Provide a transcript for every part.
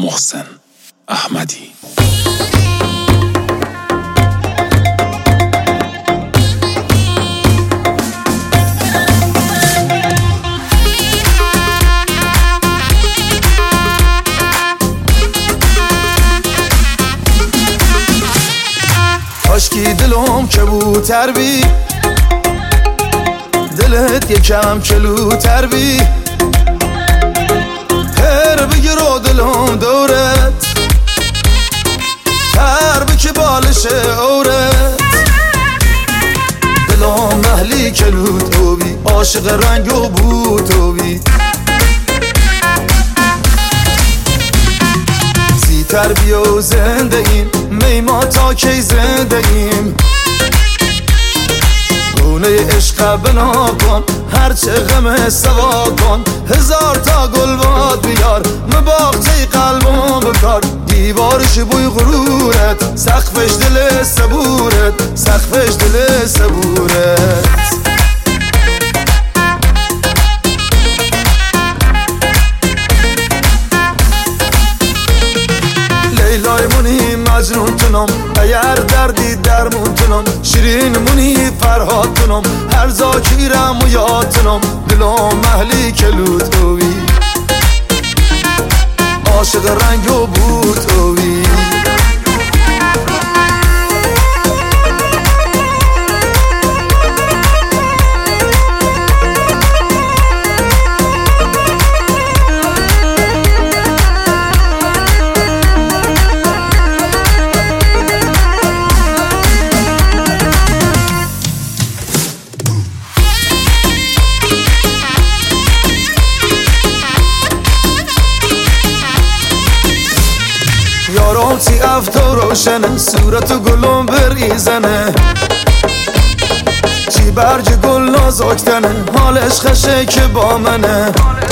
محسن احمدی. کاشکی دلم کبوتر بی، دلت یکم کلوتر بی، هر بگیر و دلم دورت، هر بکی بالش اورت، دلم محلی کلوتو بی، عاشق رنگ و بوتو بی، زیتر بیا و زنده ایم، میما تا کی زنده ایم، خونه عشق بنا کن، هرچه غم سوا کن، هزار تا گل باد بیار، مباغته قلبم بکار، دیوارش بوی غرورت، سقفش دل صبورت، سقفش دل صبورت. لیلای مونی مجنون تونم، اگر دردی درمون تونم، شیرین مونی فرهاد تونم، هر زاکیرم و یادتونم، دلم محلی کلوتوی، عاشق رنگ و بوتوی. یارم تی افتو روشنه، صورت و گلم بریزنه، چی برج گل نازکتنه، حالش خشه که با منه،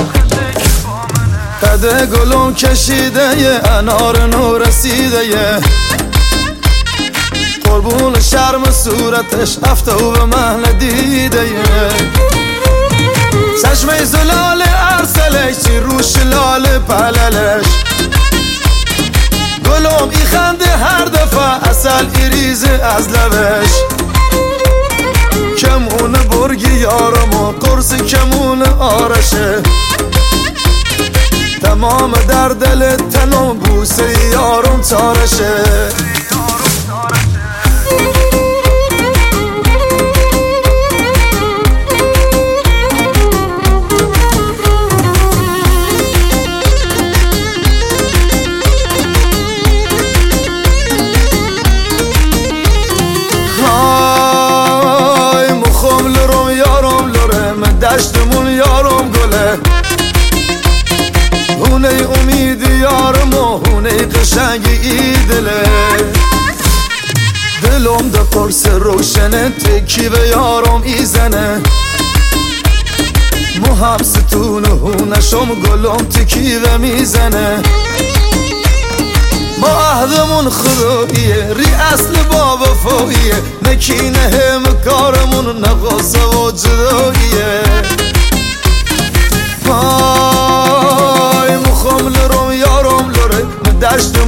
قده گلم کشیده یه انار نو رسیده یه، قربون شرم صورتش افتو به من دیده یه، چشمه زلال ارسلش چی روش لال پللش، گلم ای خنده هر دفعه اصل ایریزه از لبش، کمون برگی یارم و قرص کمون آرشه، تمام در دل تنم بوسه یارم تارشه. دشتمون یارم گله، هونه امید یارم و هونه قشنگ ای دله، دلم ده قرص روشنه، تکی به یارم ایزنه، مو هم ستون هونشم گلم تکی به میزنه، ما عهدمون خداییه، ری اصل با وفاییه، نکینه هم کارمون نقاصه و جداییه، وای مخم لرم یارم لره، دشت